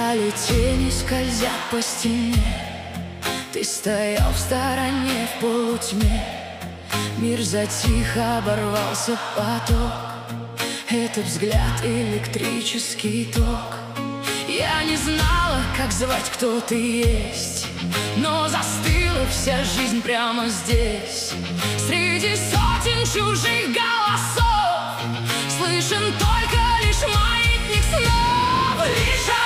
Печали тени скользят по стене. Ты стоял в стороне в полутьме. Мир затих, оборвался поток. Это взгляд, электрический ток. Я не знала, как звать, кто ты есть, но застыла вся жизнь прямо здесь. Среди сотен чужих голосов слышен только лишь маятник снов. Лишь